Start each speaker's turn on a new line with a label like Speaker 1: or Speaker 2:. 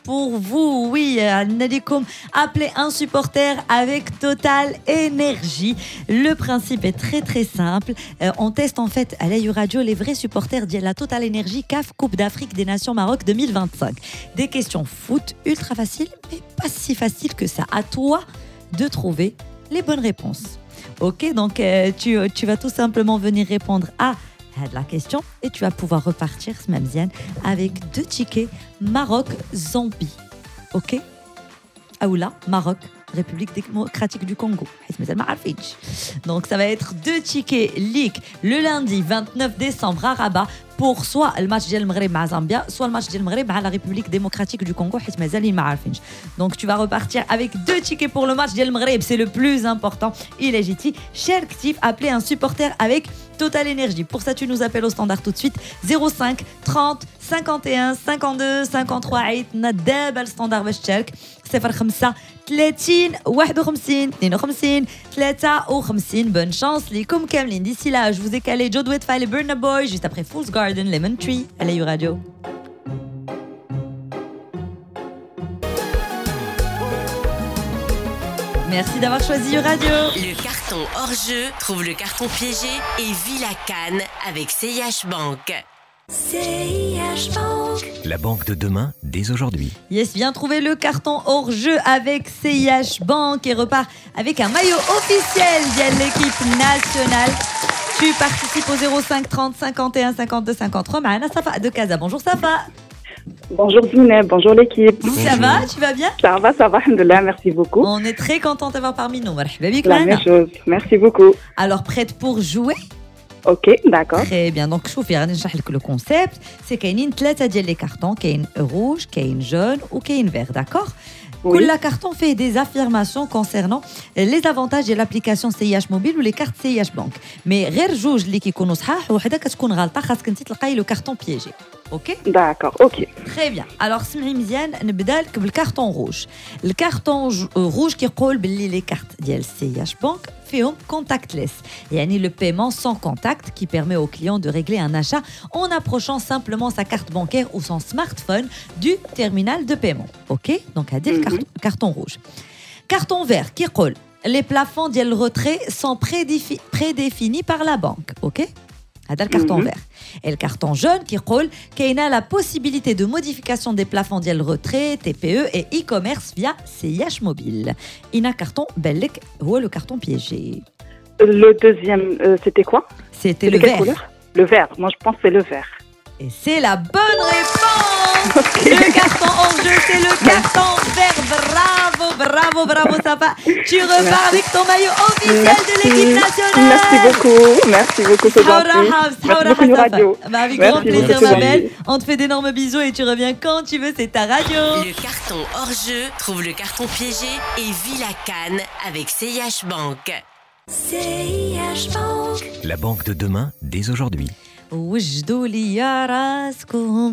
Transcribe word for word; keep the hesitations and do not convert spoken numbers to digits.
Speaker 1: pour vous. Oui, Nadikom, appelez un supporter avec Total Énergie. Le principe est très très simple. Euh, on teste en fait à l'A I Radio les vrais supporters de la Total Énergie C A F Coupe d'Afrique des Nations Maroc deux mille vingt-cinq. Des questions foot ultra faciles, mais pas si faciles que ça. À toi de trouver les bonnes réponses. Ok, donc euh, tu, tu vas tout simplement venir répondre à la question et tu vas pouvoir repartir Smamziane avec deux tickets Maroc-Zambie. Ok? Aoula, Maroc, République démocratique du Congo. Donc ça va être deux tickets leak le lundi vingt-neuf décembre à Rabat pour soit le match ديال المغرب مع Zambia, soit le match ديال المغرب مع la République démocratique du Congo. Donc tu vas repartir avec deux tickets pour le match ديال المغرب, c'est le plus important. Il est G T. Cher Ktif, appelez un supporter avec Total Énergie. Pour ça, tu nous appelles au standard tout de suite zéro cinq trente cinquante et un cinquante-deux cinquante-trois. عيطنا دابا الستاندار باش تشارك صفر خمسة ثلاثين واحد وخمسين اثنين وخمسين ثلاثة وخمسين. Bonne chance ليكم كاملين. D'ici là, je vous ai calé Joe Dwight et Burna Boy juste après Fool's Garden, Lemon Tree à l'A I Radio. Merci d'avoir choisi Radio.
Speaker 2: Le carton hors jeu, trouve le carton piégé et vis la canne avec C I H Bank. C I H Bank.
Speaker 3: La banque de demain, dès aujourd'hui.
Speaker 1: Yes, viens trouver le carton hors jeu avec C I H Bank et repart avec un maillot officiel de l'équipe nationale. Tu participes au zéro cinq trente cinquante et un cinquante-deux cinquante-trois. Maana Safa de Casa. Bonjour Safa.
Speaker 4: Bonjour Zineb, bonjour l'équipe.
Speaker 1: Bonjour. Ça va, tu vas bien?
Speaker 4: Ça va, ça va, alhamdoulilah, merci beaucoup.
Speaker 1: On est très content de t'avoir parmi nous.
Speaker 4: La même chose, merci beaucoup.
Speaker 1: Alors, prête pour jouer?
Speaker 4: Ok, d'accord.
Speaker 1: Très bien, donc شوفي غادي نشرح لك le concept. C'est كاينين ثلاثة ديال les cartons, كاين rouge, كاين jaune ou كاين vert, d'accord?
Speaker 4: Oui.
Speaker 1: كل carton fait des affirmations concernant les avantages de l'application C I H mobile ou les cartes C I H bank. Mais غير جوج اللي كيكونوا صحاح وحده كتكون غلطه, خاصك انت تلقاي le carton piégé. Ok?
Speaker 4: D'accord, ok.
Speaker 1: Très bien. Alors, سمعي مزيان نبدا لك بالكارطون rouge. الكارطون rouge كيقول باللي les cartes ديال C I H bank فيهم contactless. يعني le paiement sans contact qui permet au client de régler un achat en approchant simplement sa carte bancaire ou son smartphone du terminal de paiement. OK? Donc, هذا le carton, carton rouge. Carton vert كيقول les plafonds ديال retrait sont prédéfi- prédéfinis par la banque. OK? هذا le carton
Speaker 4: Mhm.
Speaker 1: vert. Et le carton jaune qui roule, qui a la possibilité de modification des plafonds ديال retrait, T P E et e-commerce via C I H mobile. Il y a un carton belek, ou le carton piégé.
Speaker 4: Le deuxième, euh, c'était quoi?
Speaker 1: C'était le
Speaker 4: quelle
Speaker 1: vert.
Speaker 4: couleur? Le vert, moi je pense que c'est le vert.
Speaker 1: Et c'est la bonne réponse.
Speaker 4: Okay.
Speaker 1: Le carton en jeu, c'est le carton vert. Bravo, bravo, bravo, Safa. Tu repars avec ton maillot officiel
Speaker 4: Merci.
Speaker 1: de l'équipe nationale.
Speaker 4: Merci beaucoup, merci beaucoup, c'est gentil. Merci beaucoup, Nous Radio.
Speaker 1: Bah, avec
Speaker 4: Merci
Speaker 1: grand plaisir,
Speaker 4: beaucoup,
Speaker 1: ma
Speaker 4: c'est
Speaker 1: belle.
Speaker 4: gentil.
Speaker 1: On te fait d'énormes bisous et tu reviens quand tu veux, c'est ta radio.
Speaker 2: Le carton hors jeu, trouve le carton piégé et vis la canne avec C I H Bank. C I H Bank.
Speaker 3: La banque de demain, dès aujourd'hui.
Speaker 1: وجدوا لي راسكم